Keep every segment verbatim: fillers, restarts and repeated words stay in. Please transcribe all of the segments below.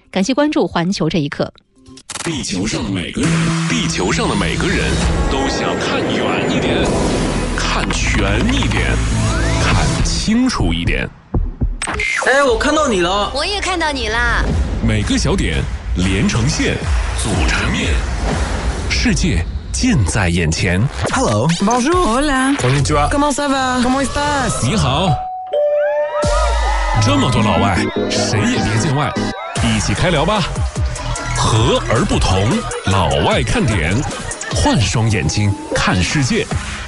感谢关注环球这一刻。 地球上的每个人，地球上的每个人都想看远一点，看全一点，看清楚一点。 哎，我看到你了。 我也看到你啦。 每个小点连成线，组成面，世界近在眼前。 Hello, bonjour, hola, konnichiwa, comment ça va, comment estás？ 你好。这么多老外，谁也别见外，一起开聊吧。和而不同，老外看点，换双眼睛看世界。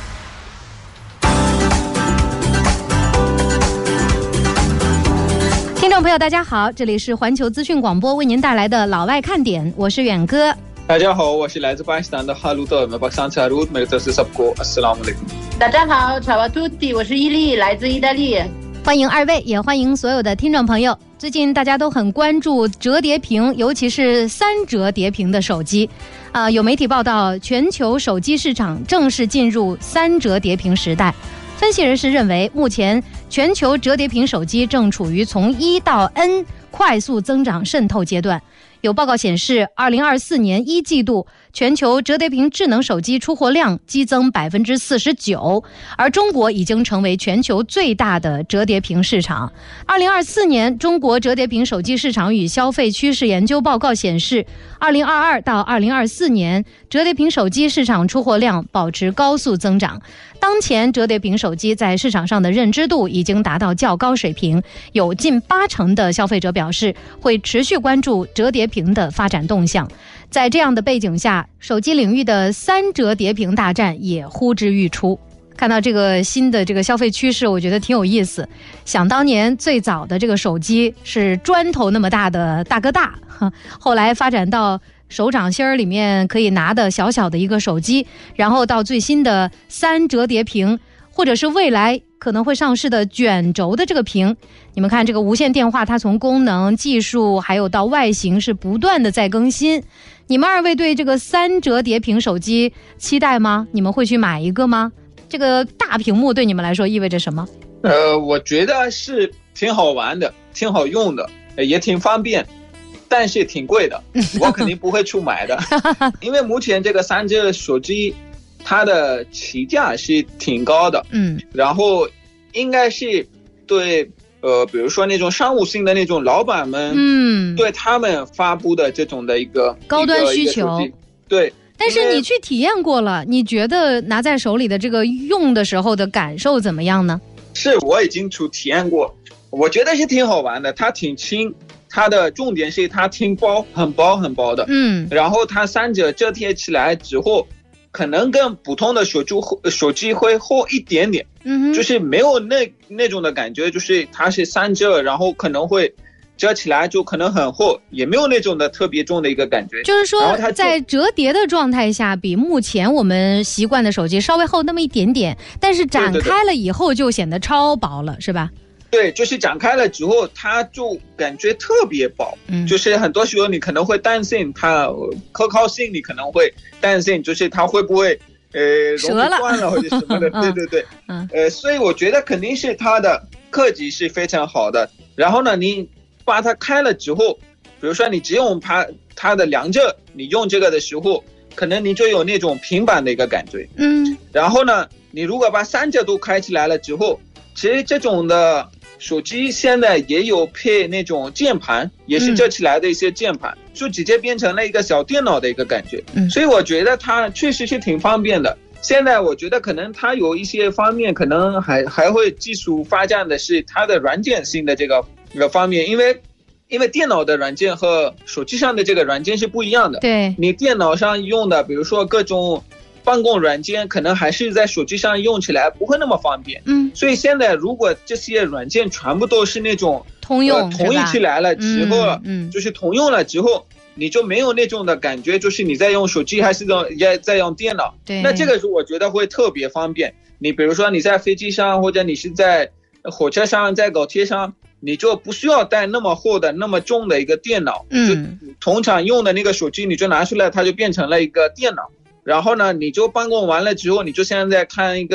听众朋友大家好，这里是环球资讯广播为您带来的老外看点，我是远哥。 大家好，我是来自巴基斯坦的哈鲁德，मैं पाकिस्तान से हारूद, मेरे तरफ से सबको अस्सलाम वालेकुम。 大家好，ciao a tutti，我是伊利，来自意大利。 欢迎二位，也欢迎所有的听众朋友。最近大家都很关注折叠屏，尤其是三折叠屏的手机。啊、呃，有媒体报道，全球手机市场正式进入三折叠屏时代。分析人士认为，目前全球折叠屏手机正处于从一到 N 快速增长渗透阶段。有报告显示，二零二四年一季度全球折叠屏智能手机出货量激增百分之四十九，而中国已经成为全球最大的折叠屏市场。二零二四年中国折叠屏手机市场与消费趋势研究报告显示，二零二二到二零二四年折叠屏手机市场出货量保持高速增长。当前折叠屏手机在市场上的认知度已经达到较高水平，有近八成的消费者表示会持续关注折叠屏的发展动向。在这样的背景下，手机领域的三折叠屏大战也呼之欲出。看到这个新的这个消费趋势，我觉得挺有意思。想当年最早的这个手机是砖头那么大的大哥大，后来发展到手掌心儿里面可以拿的小小的一个手机，然后到最新的三折叠屏，或者是未来可能会上市的卷轴的这个屏。你们看这个无线电话，它从功能技术还有到外形是不断的在更新。你们二位对这个三折叠屏手机期待吗？你们会去买一个吗？这个大屏幕对你们来说意味着什么？ 呃，我觉得是挺好玩的，挺好用的，也挺方便，但是挺贵的，我肯定不会去买的。因为目前这个三折手机它的起价是挺高的，嗯，然后应该是对呃，比如说那种商务性的那种老板们，嗯，对他们发布的这种的一个高端需求， 对。 但是你去体验过了，你觉得拿在手里的这个用的时候的感受怎么样呢？ 是，我已经去体验过，我觉得是挺好玩的，它挺轻，它的重点是它挺薄，很薄很薄的，嗯，然后它三者折叠起来之后，可能跟普通的手机手机会厚一点点，嗯，就是没有那那种的感觉，就是它是三折，然后可能会折起来就可能很厚，也没有那种的特别重的一个感觉。 就是说在折叠的状态下，比目前我们习惯的手机稍微厚那么一点点，但是展开了以后就显得超薄了，是吧？ 对，就是展开了之后它就感觉特别薄，嗯，就是很多时候你可能会担心它可靠性，你可能会担心就是它会不会呃折了断了或者什么的。对对对，嗯，呃，所以我觉得肯定是它的科技是非常好的。然后呢，你把它开了之后，比如说你只用它它的两者，你用这个的时候，可能你就有那种平板的一个感觉，嗯。然后呢，你如果把三者都开起来了之后，其实这种的手机现在也有配那种键盘，也是折起来的一些键盘，嗯，就直接变成了一个小电脑的一个感觉，嗯。所以我觉得它确实是挺方便的。现在我觉得可能它有一些方面可能还还会技术发展的是它的软件性的这个这个方面，因为因为电脑的软件和手机上的这个软件是不一样的。对，你电脑上用的，比如说各种办公软件，可能还是在手机上用起来不会那么方便。嗯，所以现在如果这些软件全部都是那种通用、呃、 统一起来了之后，嗯，嗯就是通用了之后，你就没有那种的感觉，就是你在用手机还是在在用电脑。对，那这个是我觉得会特别方便。你比如说你在飞机上，或者你是在火车上，在高铁上，你就不需要带那么厚的那么重的一个电脑，嗯，就通常用的那个手机你就拿出来，它就变成了一个电脑。然后呢，你就办公完了之后，你就现在看一个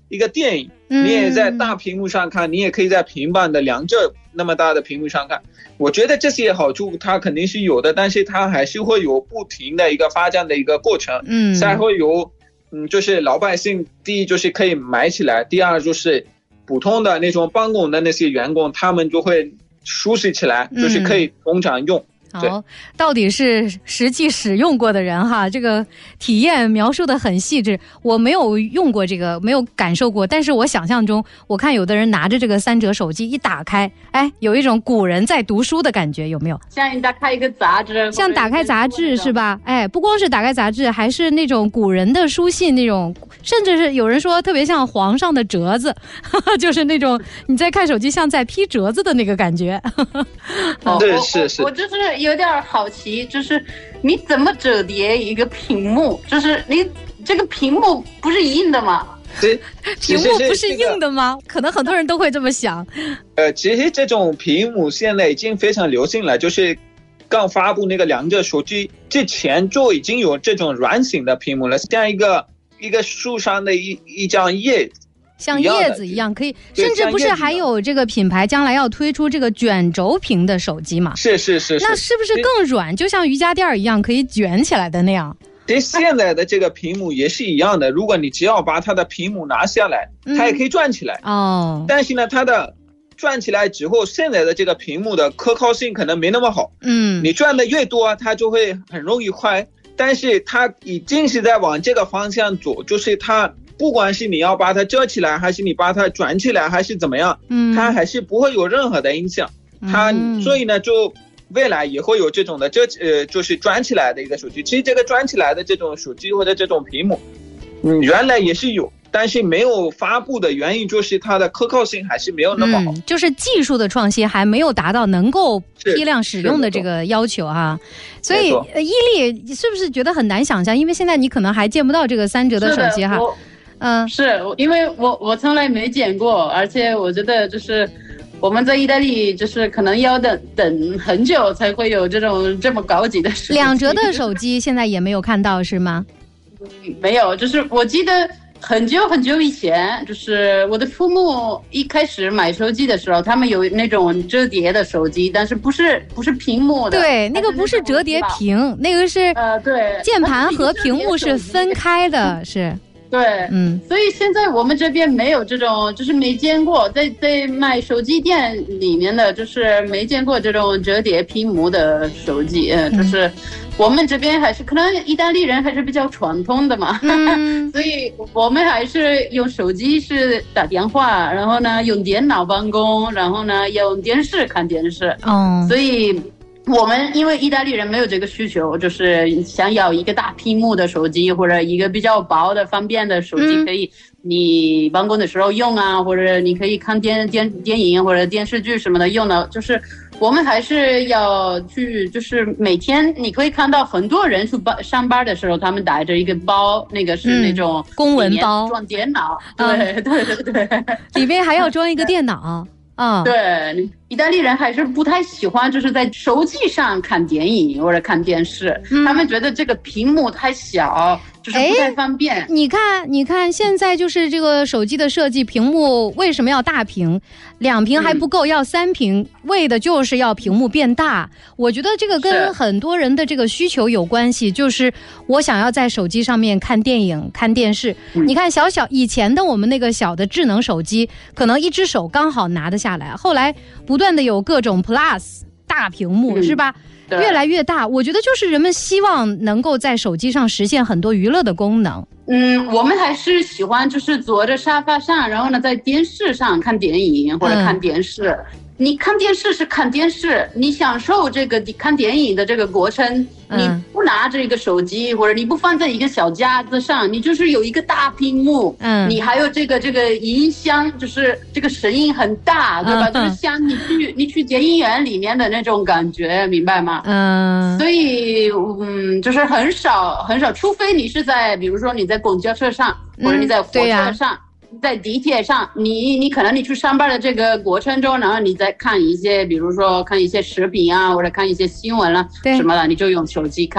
一个电影， 嗯、 你也在大屏幕上看，你也可以在平板的两者那么大的屏幕上看。我觉得这些好处它肯定是有的，但是它还是会有不停的一个发展的一个过程， 嗯， 才会有，嗯，就是老百姓第一就是可以买起来，第二就是普通的那种办公的那些员工，他们就会舒适起来，就是可以通常用。 好，到底是实际使用过的人哈，这个体验描述的很细致。我没有用过这个，没有感受过，但是我想象中，我看有的人拿着这个三折手机一打开，哎，有一种古人在读书的感觉，有没有？ 像你打开一个杂志， 像打开杂志是吧？哎，不光是打开杂志，还是那种古人的书信那种，甚至是有人说特别像皇上的折子，呵呵，就是那种你在看手机像在批折子的那个感觉。 哦， 对，是是， 我就是有点好奇，就是你怎么折叠一个屏幕？就是你这个屏幕不是硬的吗？ 屏幕不是硬的吗？可能很多人都会这么想。 呃，其实这种屏幕现在已经非常流行了，就是刚发布那个两者手机之前就已经有这种软型的屏幕了，像一个一个树上的一一张叶子。 像叶子一样可以，甚至不是还有这个品牌将来要推出这个卷轴屏的手机嘛？ 是是是是， 那是不是更软，就像瑜伽垫一样可以卷起来的那样？ 其实现在的这个屏幕也是一样的，如果你只要把它的屏幕拿下来，它也可以转起来。 嗯、哦， 但是呢，它的转起来之后，现在的这个屏幕的可靠性可能没那么好。 嗯， 你转的越多，它就会很容易坏。但是它已经是在往这个方向走，就是它。不管是你要把它折起来，还是你把它转起来，还是怎么样，嗯，它还是不会有任何的影响。它、嗯、所以呢，就未来也会有这种的折呃，就是转起来的一个手机。其实这个转起来的这种手机或者这种屏幕，嗯，原来也是有，但是没有发布的原因就是它的可靠性还是没有那么好， 嗯、就是技术的创新还没有达到能够批量使用的这个要求哈。所以伊利是不是觉得很难想象？因为现在你可能还见不到这个三折的手机哈。 嗯，是因为我我从来没见过，而且我觉得就是我们在意大利就是可能要等等很久才会有这种这么高级的手机。 两折的手机现在也没有看到是吗？ 嗯，没有，就是我记得很久很久以前，就是我的父母一开始买手机的时候，他们有那种折叠的手机，但是不是不是屏幕的。 对，那个不是折叠屏，那个是呃对， 键盘和屏幕是分开的，是。 对，嗯，所以现在我们这边没有这种，就是没见过，在在卖手机店里面的，就是没见过这种折叠屏幕的手机，嗯、就是我们这边还是可能意大利人还是比较传统的嘛，嗯、所以我们还是用手机是打电话，然后呢用电脑办公，然后呢用电视看电视，哦，所以。我们因为意大利人没有这个需求，就是想要一个大屏幕的手机或者一个比较薄的方便的手机，可以你办公的时候用啊，或者你可以看电电电影或者电视剧什么的用的。就是我们还是要去，就是每天你可以看到很多人去上班的时候，他们带着一个包，那个是那种公文包， 装电脑，对对对对， 里面还要装一个电脑。啊， 对，意大利人还是不太喜欢，就是在手机上看电影或者看电视，嗯、他们觉得这个屏幕太小，就是不太方便。 你看，你看，现在就是这个手机的设计，屏幕为什么要大屏？两屏还不够，嗯、要三屏，为的就是要屏幕变大。我觉得这个跟很多人的这个需求有关系，就是我想要在手机上面看电影、看电视。嗯、你看，小小以前的我们那个小的智能手机，可能一只手刚好拿得下来，后来不断的有各种 Plus 大屏幕，嗯、是吧？越来越大，我觉得就是人们希望能够在手机上实现很多娱乐的功能。 嗯，我们还是喜欢就是坐在沙发上，然后呢在电视上看电影或者看电视。嗯、你看电视是看电视，你享受这个看电影的这个过程，嗯、你不拿着一个手机或者你不放在一个小架子上，你就是有一个大屏幕，嗯，你还有这个这个音箱，就是这个声音很大，对吧？嗯、就是像你去你去电影院里面的那种感觉，明白吗？嗯，所以嗯，就是很少很少，除非你是在比如说你在公交车上，或者你在火车上。嗯在地铁上，你你可能你去上班的这个过程中，然后你再看一些，比如说看一些视频啊，或者看一些新闻啦、啊、什么的，你就用手机看。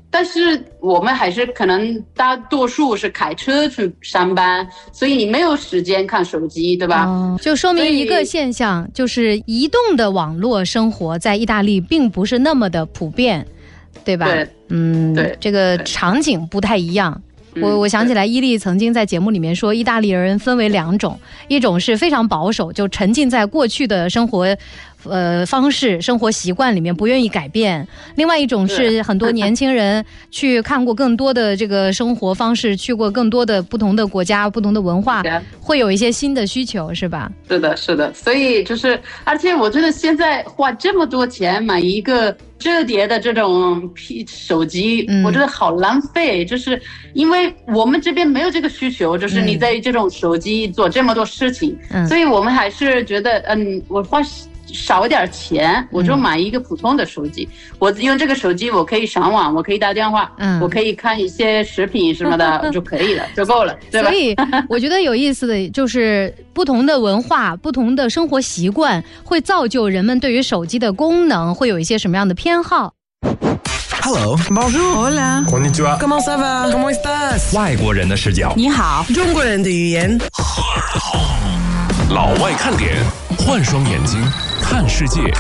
但是我们还是可能大多数是开车去上班，所以你没有时间看手机，对吧？ 哦，就说明一个现象，就是移动的网络生活在意大利并不是那么的普遍，对吧？ 对， 嗯， 对， 这个场景不太一样。我我想起来，伊利曾经在节目里面说，意大利人分为两种，一种是非常保守，就沉浸在过去的生活呃方式、生活习惯里面，不愿意改变；另外一种是很多年轻人去看过更多的这个生活方式，去过更多的不同的国家、不同的文化，会有一些新的需求，是吧？ 是的，是的。所以就是，而且我觉得现在花这么多钱买一个折叠的这种手机，嗯、我觉得好浪费，就是因为我们这边没有这个需求，就是你在这种手机做这么多事情，嗯、所以我们还是觉得，嗯，我花少一点钱，我就买一个普通的手机。嗯、我用这个手机，我可以上网，我可以打电话，嗯、我可以看一些视频什么的就可以了，就够了，对吧？ 所以我觉得有意思的就是不同的文化、不同的生活习惯，会造就人们对于手机的功能会有一些什么样的偏好。 Hello, bonjour, hola, konnichiwa, comment ça va, comment estás？ 外国人的视角， 你好，中国人的语言。 荷尔同，老外看点，换双眼睛看世界。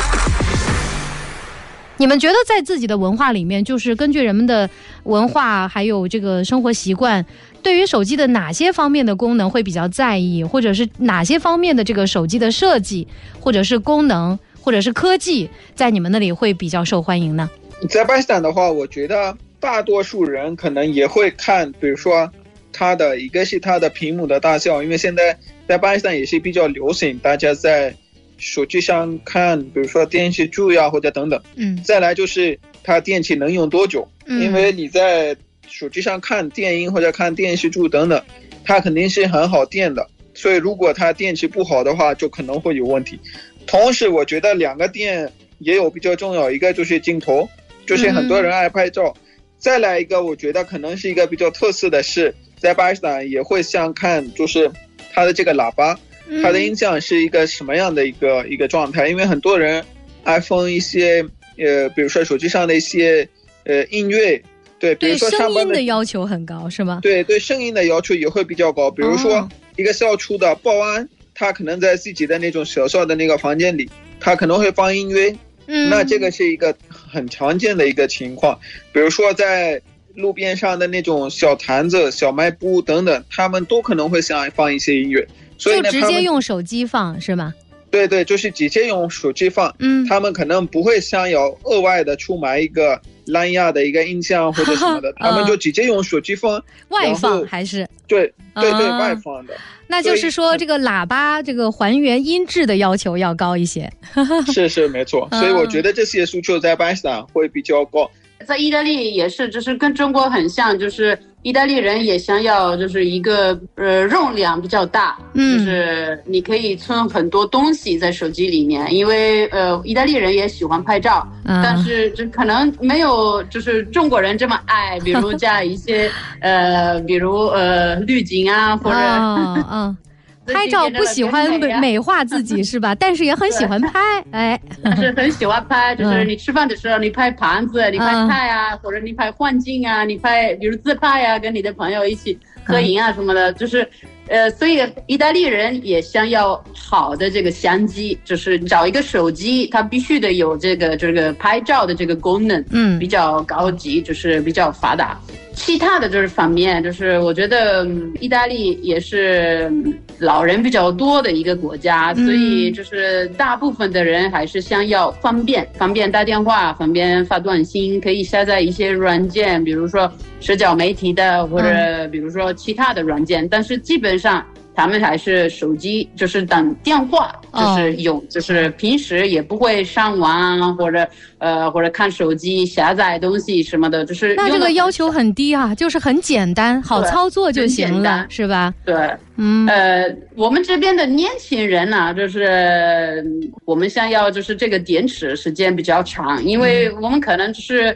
你们觉得在自己的文化里面，就是根据人们的文化还有这个生活习惯，对于手机的哪些方面的功能会比较在意，或者是哪些方面的这个手机的设计，或者是功能，或者是科技，在你们那里会比较受欢迎呢？ 在巴基斯坦的话，我觉得大多数人可能也会看，比如说它的一个是它的屏幕的大小，因为现在在巴基斯坦也是比较流行，大家在手机上看，比如说电视剧呀或者等等。嗯。再来就是它电池能用多久，嗯、因为你在手机上看电影或者看电视剧等等，它肯定是很好电的，所以如果它电池不好的话，就可能会有问题。同时，我觉得两个点也有比较重要，一个就是镜头。就是很多人爱拍照，嗯、再来一个，我觉得可能是一个比较特色的是，在巴基斯坦也会想看，就是它的这个喇叭，嗯、它的音响是一个什么样的一个一个状态？因为很多人 iPhone 一些呃，比如说手机上的一些呃音乐，对，比如说上班的对声音的要求很高，是吗？ 对对，声音的要求也会比较高。比如说一个小区的保安，他可能在自己的那种小小的那个房间里，他可能会放音乐。嗯，那这个是一个很常见的一个情况，比如说在路边上的那种小摊子、小卖部等等，他们都可能会想放一些音乐，所以呢， 就直接用手机放是吗？ 对对，就是直接用手机放。嗯，他们可能不会想要额外的出买一个蓝牙的一个音箱或者什么的，他们就直接用手机放， 外放还是？ 对对对，外放的。 那就是说，这个喇叭这个还原音质的要求要高一些。 是是没错，所以我觉得这些诉求在巴基斯坦会比较高。 在意大利也是，就是跟中国很像，就是意大利人也想要就是一个呃容量比较大，嗯，就是你可以存很多东西在手机里面，因为呃意大利人也喜欢拍照，嗯、但是就可能没有就是中国人这么爱，比如加一些呃比如呃滤镜啊或者。 哦哦拍照不喜欢美化自己是吧？但是也很喜欢拍，哎， 但是很喜欢拍，就是你吃饭的时候，你拍盘子，你拍菜啊，或者你拍环境啊，你拍比如自拍啊，跟你的朋友一起合影啊什么的，就是。呃，所以意大利人也想要好的这个相机，就是找一个手机，它必须得有这个这个拍照的这个功能，嗯，比较高级，就是比较发达。其他的就是方面，就是我觉得、嗯、意大利也是老人比较多的一个国家，所以就是大部分的人还是想要方便，方便打电话，方便发短信，可以下载一些软件，比如说社交媒体的，或者比如说其他的软件，嗯、但是基本上他们还是手机，就是当电话，就是用，哦、就是平时也不会上网或者呃或者看手机下载东西什么的，就是那这个要求很低啊，就是很简单，好操作就行了，是吧？ 对，嗯，呃，我们这边的年轻人呢、啊，就是我们想要就是这个电池时间比较长，因为我们可能就是。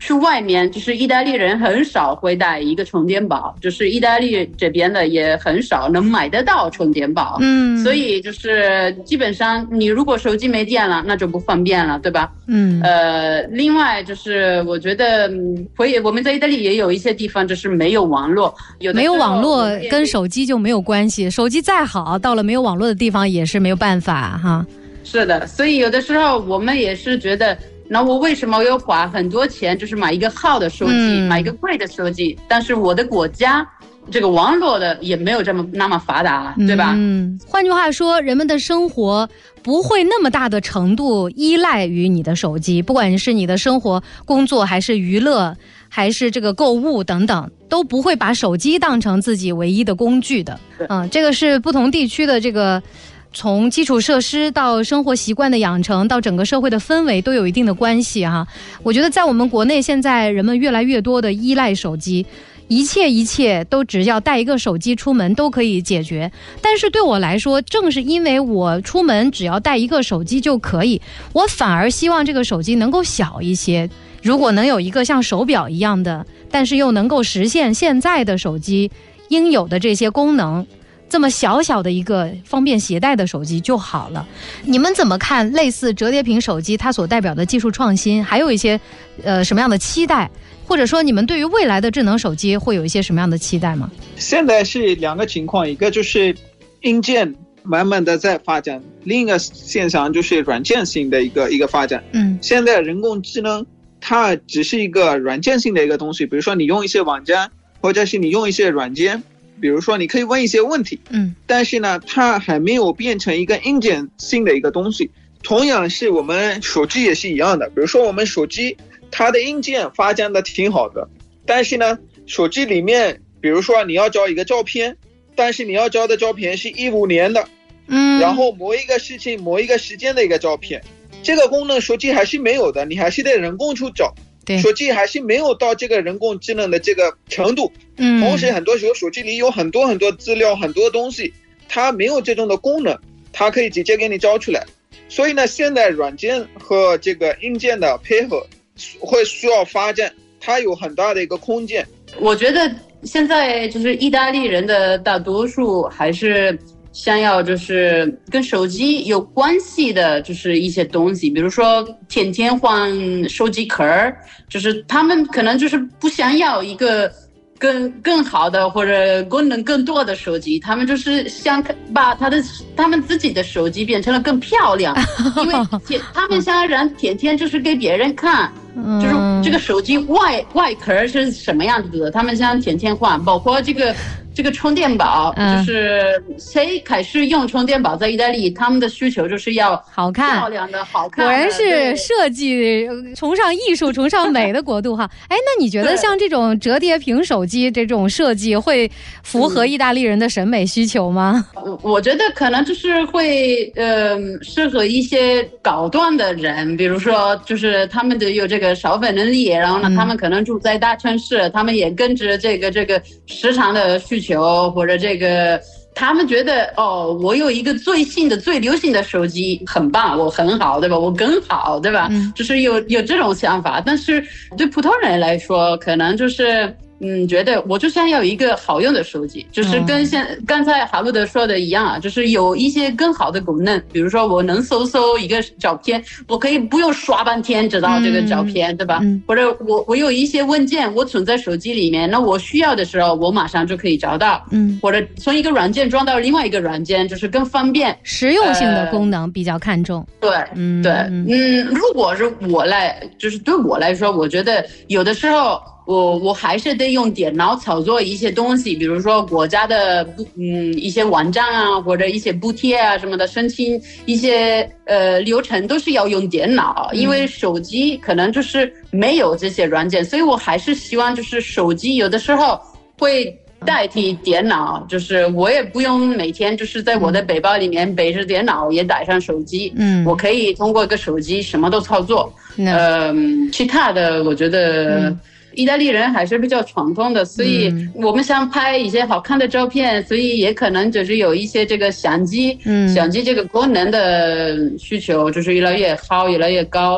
去外面，就是意大利人很少会带一个充电宝，就是意大利这边的也很少能买得到充电宝。嗯，所以就是基本上你如果手机没电了，那就不方便了，对吧？嗯，呃，另外就是我觉得会我们在意大利也有一些地方就是没有网络，有的没有网络跟手机就没有关系，手机再好，到了没有网络的地方也是没有办法哈。 是的，所以有的时候我们也是觉得。那我为什么要花很多钱，就是买一个好的手机，嗯、买一个贵的手机？但是我的国家这个网络的也没有这么那么发达，对吧？ 嗯，换句话说，人们的生活不会那么大的程度依赖于你的手机，不管是你的生活、工作，还是娱乐，还是这个购物等等，都不会把手机当成自己唯一的工具的。嗯，这个是不同地区的这个。从基础设施到生活习惯的养成，到整个社会的氛围都有一定的关系哈。我觉得在我们国内现在人们越来越多的依赖手机，一切一切都只要带一个手机出门都可以解决。但是对我来说，正是因为我出门只要带一个手机就可以，我反而希望这个手机能够小一些。如果能有一个像手表一样的，但是又能够实现现在的手机应有的这些功能，这么小小的一个方便携带的手机就好了。你们怎么看类似折叠屏手机它所代表的技术创新，还有一些呃什么样的期待，或者说你们对于未来的智能手机会有一些什么样的期待吗？ 现在是两个情况，一个就是硬件慢慢的在发展，另一个现象就是软件性的一个一个发展。嗯，现在人工智能它只是一个软件性的一个东西，比如说你用一些网站，或者是你用一些软件，比如说你可以问一些问题，嗯，但是呢它还没有变成一个硬件性的一个东西。同样是我们手机也是一样的，比如说我们手机它的硬件发展的挺好的，但是呢手机里面比如说你要照一个照片，但是你要照的照片是一五年的，嗯，然后某一个事情某一个时间的一个照片，这个功能手机还是没有的，你还是得人工去找，对，手机还是没有到这个人工智能的这个程度。嗯，同时很多时候手机里有很多很多资料，很多东西它没有这种的功能，它可以直接给你找出来。所以呢现在软件和这个硬件的配合会需要发展，它有很大的一个空间。 我觉得现在就是意大利人的大多数还是想要就是跟手机有关系的，就是一些东西，比如说天天换手机壳，就是他们可能就是不想要一个更更好的或者功能更多的手机，他们就是想把他的他们自己的手机变成了更漂亮，因为他们想让天天就是给别人看，就是这个手机外外壳是什么样子的，他们想天天换，包括这个。这个充电宝，就是谁开始用充电宝在意大利，他们的需求就是要好看、 漂亮的、好看的。 果然是设计崇尚艺术、崇尚美的国度哈。哎，那你觉得像这种折叠屏手机这种设计会符合意大利人的审美需求吗？ 我我觉得可能就是会呃适合一些高端的人，比如说就是他们的有这个消费能力，然后呢、嗯、他们可能住在大城市，他们也跟着这个这个市场的需求。或者这个他们觉得哦，我有一个最新的最流行的手机很棒，我很好，对吧？我更好，对吧？嗯，就是有有这种想法。但是对普通人来说，可能就是嗯，觉得我就想要一个好用的手机，就是跟现、嗯、刚才哈鲁德说的一样啊，就是有一些更好的功能，比如说我能搜搜一个照片，我可以不用刷半天知道这个照片，嗯、对吧？嗯、或者我我有一些文件我存在手机里面，那我需要的时候我马上就可以找到，嗯，或者从一个软件装到另外一个软件，就是更方便， 实用性的功能比较看重。 呃、对，嗯，对，嗯，如果是我来，就是对我来说，我觉得有的时候。我我还是得用电脑操作一些东西，比如说国家的嗯一些网站啊，或者一些补贴啊什么的，申请一些呃流程都是要用电脑，因为手机可能就是没有这些软件，所以我还是希望就是手机有的时候会代替电脑，就是我也不用每天就是在我的背包里面背着电脑，也带上手机，嗯，我可以通过一个手机什么都操作，嗯，其他的我觉得。嗯意大利人还是比较传统的，所以我们想拍一些好看的照片，所以也可能就是有一些这个相机，嗯，相机这个功能的需求就是越来越好，越来越高。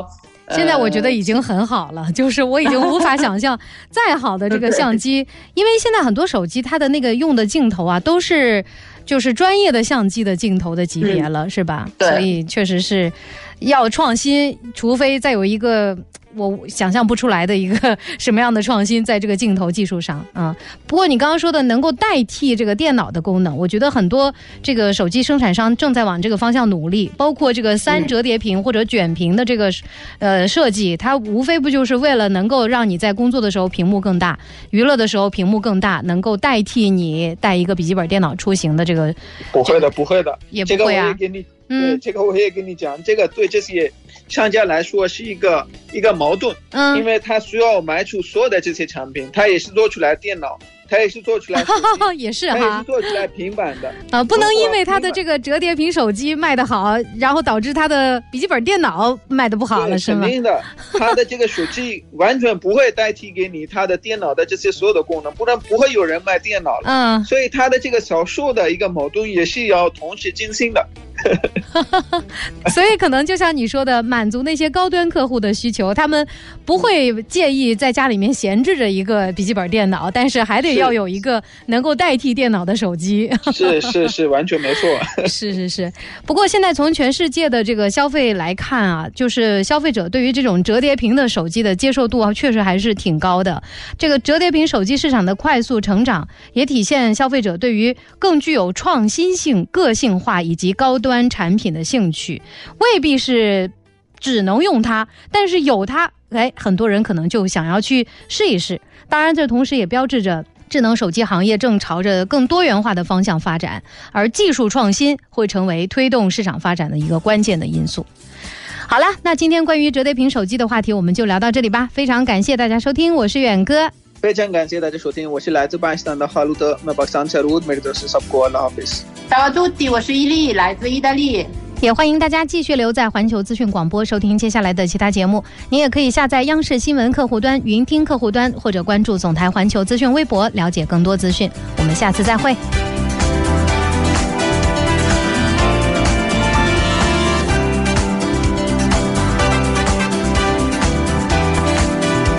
现在我觉得已经很好了，就是我已经无法想象再好的这个相机，因为现在很多手机它的那个用的镜头啊，都是就是专业的相机的镜头的级别了，嗯、是吧？ 对， 所以确实是要创新，除非再有一个我想象不出来的一个什么样的创新在这个镜头技术上啊。不过你刚刚说的能够代替这个电脑的功能，我觉得很多这个手机生产商正在往这个方向努力，包括这个三折叠屏或者卷屏的这个呃设计，它无非不就是为了能够让你在工作的时候屏幕更大，娱乐的时候屏幕更大，能够代替你带一个笔记本电脑出行的这个。 不会的，不会的， 也不会啊。 这个我也给你，嗯，这个我也跟你讲，这个对这些商家来说是一个一个矛盾，嗯，因为他需要卖出所有的这些产品，他也是做出来电脑，他也是做出来手机， 也是哈， 他也是做出来平板的啊，不能因为他的这个折叠屏手机卖得好，然后导致他的笔记本电脑卖得不好了，是吗？ 肯定的，他的这个手机完全不会代替给你他的电脑的这些所有的功能，不然不会有人卖电脑了。嗯，所以他的这个销售的一个矛盾也是要同时进行的。 所以可能就像你说的，满足那些高端客户的需求，他们不会介意在家里面闲置着一个笔记本电脑，但是还得要有一个能够代替电脑的手机。 是是是，完全没错。 是是是。不过现在从全世界的这个消费来看啊，就是消费者对于这种折叠屏的手机的接受度啊，确实还是挺高的。这个折叠屏手机市场的快速成长，也体现消费者对于更具有创新性、个性化以及高端产品的兴趣，未必是只能用它，但是有它，哎，很多人可能就想要去试一试。当然，这同时也标志着智能手机行业正朝着更多元化的方向发展，而技术创新会成为推动市场发展的一个关键的因素。好了，那今天关于折叠屏手機的话題我們就聊到這裡吧。非常感謝大家收聽，我是遠哥。 非常感謝大家收聽，我是來自巴基斯坦的哈魯德。मैं पाकिस्तान से रूद मेरे दोस्त सबको अल्लाह हाफिज़。 Ciao a tutti，我是伊利，来自意大利。 也欢迎大家继续留在环球资讯广播收听接下来的其他节目。您也可以下载央视新闻客户端、云听客户端，或者关注总台环球资讯微博了解更多资讯。我们下次再会。